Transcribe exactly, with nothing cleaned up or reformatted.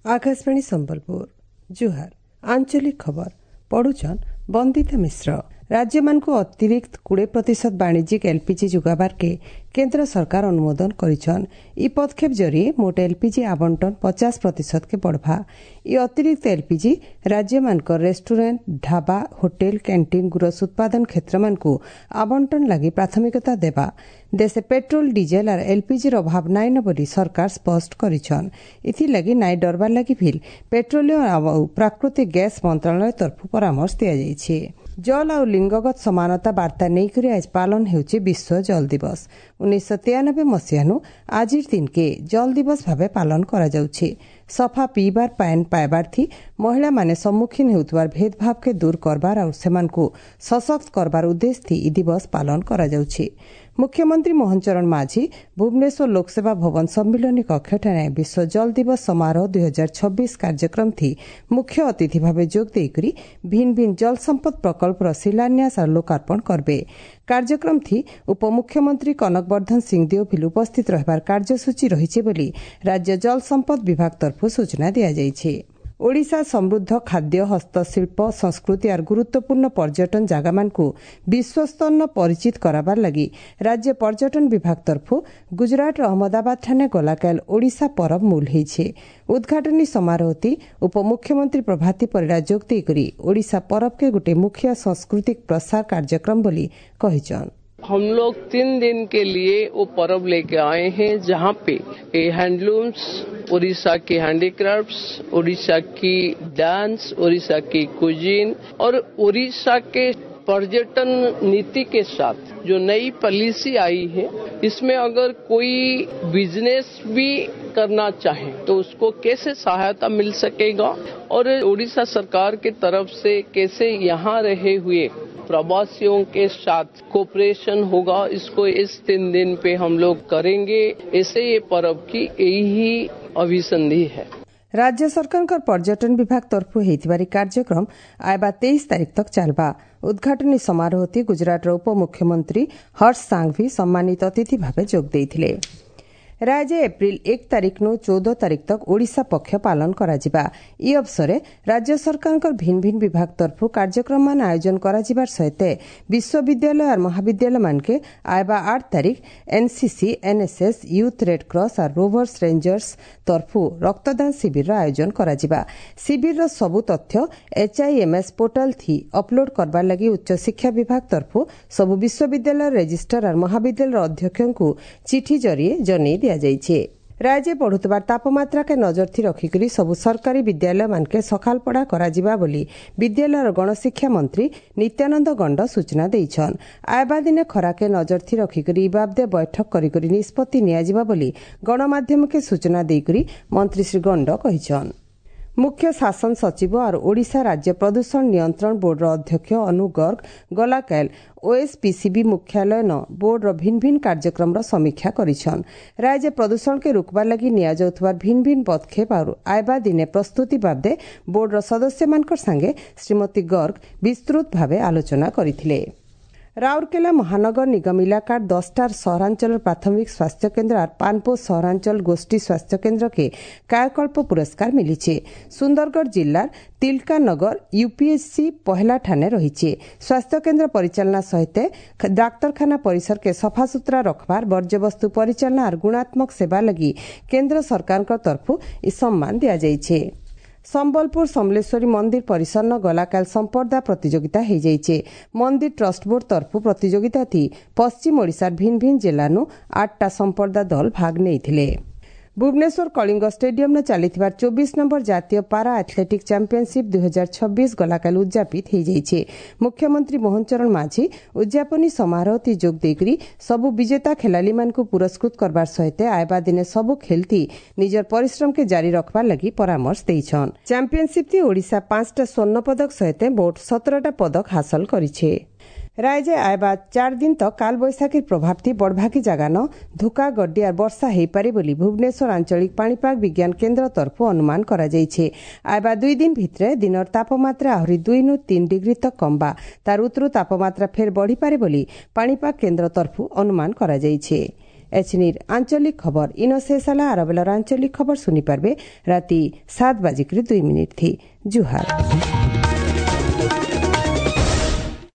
आकाशवाणी संबलपुर जुहार आंचलिक खबर पढ़ुछन बंदिता मिश्र। राज्य मान को अतिरिक्त बीस प्रतिशत वाणिज्यिक एलपीजी जुगाबार के केंद्र सरकार अनुमोदन करिछन। इ पदक्षेप जरिए मोट एलपीजी आवंटन पचास प्रतिशत के बढ़वा। इ अतिरिक्त एलपीजी राज्य मान को रेस्टोरेंट ढाबा होटेल कैंटीन गुरस उत्पादन क्षेत्र मान को आवंटन लगी प्राथमिकता देबा। देशे पेट्रोल डीजेल और एलपीजी अभाव नाई न बोली सरकार स्पष्ट करिछन। इथि लगी नाई डरबार लगी भी पेट्रोलियम और प्राकृतिक गैस मंत्रालय तरफ परामर्श दिया जाइछे। जल और लिंगगत समानता वार्ता नहीं आज पालन होउछि विश्व जल दिवस। उन्नीस सौ तिरानबे मसीहानु आज दिन के जल दिवस भावे पालन करा जाउछि। सफा पीबार पान पाइबार थी महिला माने सम्मुखीन हेउतबार भेदभाव के दूर करबार और सेमानकु सशक्त करबार उद्देश्य थी इ दिवस पालन करा जाउछि। मुख्यमंत्री मोहन चरण माझी भुवनेश्वर लोकसेवा भवन सम्मिलनी कक्षठाने विश्व जल दिवस समारोह दुई हजार छब्बीस कार्यक्रम थी मुख्य अतिथि भावे जोग देकरी भिन्न भिन्न जल संपद प्रकल्प शिलान्यास और लोकार्पण करबे। कार्यक्रम थी उपमुख्यमंत्री कनकवर्धन सिंह देओभिल उपस्थित रहबार कार्यसूची रहिছে बोली राज्य जल संपद विभाग तरफ सूचना दिया जाइছে। ओडिशा समृद्ध खाद्य हस्तशिल्प संस्कृति और गुरुत्वपूर्ण पर्यटन जगह मान को विश्वस्तर परिचित कराबार लगी राज्य पर्यटन विभाग तरफ गुजरात अहमदाबाद ठाने गलाकाल ओडिशा परब मूल होइछे। उद्घाटनी समारोह ती उपमुख्यमंत्री प्रभाती परिड़ा जोग देकरी ओडिशा परब के गोटे मुख्य सांस्कृतिक प्रसार कार्यक्रम बोली कहिछन। हम लोग तीन दिन के लिए वो पर्व लेके आए हैं जहाँ पे हैंडलूम्स, उड़ीसा के हैंडीक्राफ्ट्स, उड़ीसा की डांस, उड़ीसा की कुजीन और उड़ीसा के पर्यटन नीति के साथ जो नई पॉलिसी आई है इसमें अगर कोई बिजनेस भी करना चाहे तो उसको कैसे सहायता मिल सकेगा और उड़ीसा सरकार की तरफ से कैसे यहाँ रहे हुए प्रवासियों के साथ कोऑपरेशन होगा, इसको इस तीन दिन पे हम लोग करेंगे। ऐसे ये पर्व की यही अभिसंधि है। राज्य सरकार का पर्यटन विभाग तरफ होइतिबारी कार्यक्रम आयबा तेईस तारीख तक चलबा। उद्घाटनी समारोह ती गुजरात उप मुख्यमंत्री हर्ष सांघवी सम्मानित अतिथि भावे जोग देइथिले। राज्य एप्रिल एक तारीख नु चौदह तारीख तक ओडिशा पक्ष पालन करा जिबा। इ अवसरे राज्य सरकार का भिन्न भिन्न विभाग तरफ कार्यक्रम मान आयोजन करा जिबार सहित विश्वविद्यालय और महाविद्यालय मान के आयबा आठ तारीख NCC NSS youth red cross और रोवर्स रेंजर्स तरफ रक्तदान शिविर आयोजन करा जिबा। शिविर सबु तथ्य एचआईएमएस पोर्टल थी अपलोड करबार लगी उच्च शिक्षा विभाग तरफ सबु विश्वविद्यालय रजिस्ट्रार और महाविद्यालय अध्यक्षों को चिठी जरिए जनै राज्य बढ़ुतबार तापमात्रा के नजर थी रखिकरी सबु सरकारी विद्यालय मान के सखाल पढ़ा करा जिबा बोली विद्यालय और गणशिक्षा मंत्री नित्यानंद गंड सूचना देइछन। आयबा दिने खरा के नजर थी रखिकरी बाबदे बैठक करी करी निष्पत्ति निया जिबा बोली गणमाध्यम के सूचना देइकरी मंत्री श्री गंड कहिछन। मुख्य शासन सचिव और ओडिशा राज्य प्रदूषण नियंत्रण बोर्ड अध्यक्ष अनु गर्ग गलाकाल ओएसपीसीबी मुख्यालय न बोर्ड भिन्न भिन्न कार्यक्रम समीक्षा करिछन। राज्य प्रदूषण के रुकबार लगी निया जाउथबार भिन्न भिन्न पदक्षेप और आयबा दिने प्रस्तुति बाबदे बोर्ड सदस्य मानकर संगे श्रीमती गर्ग विस्तृत भावे आलोचना करिथिले। राउरकेला महानगर निगम इलाकार दसटार सहरांचल प्राथमिक स्वास्थ्य केन्द्र और पानपो सहरांचल गोष्ठी स्वास्थ्य केन्द्र के कायाकल्प पुरस्कार मिली। सुंदरगढ़ जिलार तिलका नगर यूपीएससी पहला ठाने रही स्वास्थ्य केन्द्र परिचालना सहित डाक्तरखाना परिसर के सफासुतरा रखबार वर्ज्यवस्तु परिचालना और गुणात्मक सेवा लगी केन्द्र सरकार तरफ सम्मान दिया जाइछे। संबलपुर समलेश्वरी मंदिर परिसर न गलाकाल संपर्दा प्रतियोगिता हो जाइए। मंदिर ट्रस्ट बोर्ड तरफ प्रतियोगिता थी पश्चिम ओडिशार भिन्न भिन्न जिल्लानु आठटा संपर्दा दल भाग नहीं। भुवनेश्वर कलिंग स्टेडियम न चलीथिबार चौबीस नंबर जातीय पारा एथलेटिक चैंपियनशिप दुई हजार छब्बीस गलाकाल उद्यापित हो जाइए। मुख्यमंत्री मोहन चरण माझी उद्यापनी समारोह ती जोग देकरी सबु विजेता खेलाड़ी मान को पुरस्कृत करबार सहित आयबा दिने सबु खेलती निजर परिश्रम के जारी रखबार लगी परामर्श देइछन। चैंपियनशिप थी ओडिशा पांचटा स्वर्ण पदक सहित मोट सत्रहटा पदक हासिल करिछे। राज्य आयबा चार दिन तक काल बैशाखी प्रभाव थी बड़भागी जगह न धुका गड्डी और वर्षा हो पारे बोली भुवनेश्वर आंचलिक पाणीपाग विज्ञान केन्द्र तरफ अनुमान करा जाइछे। आयबा दुई दिन भितरे दिनर तापमात्रा आहरी दुई नु तीन डिग्री तक कमबा तार उतरु तापमात्रा फेर बढ़ी पारे बोली पाणीपाग केन्द्र तरफ अनुमान करा जाइछे। एचनिर आंचलिक खबर इन शेषाला आरबेलर आंचलिक खबर सुनिपारबे राति सात बाजिक दुई मिनिट थी जुहार।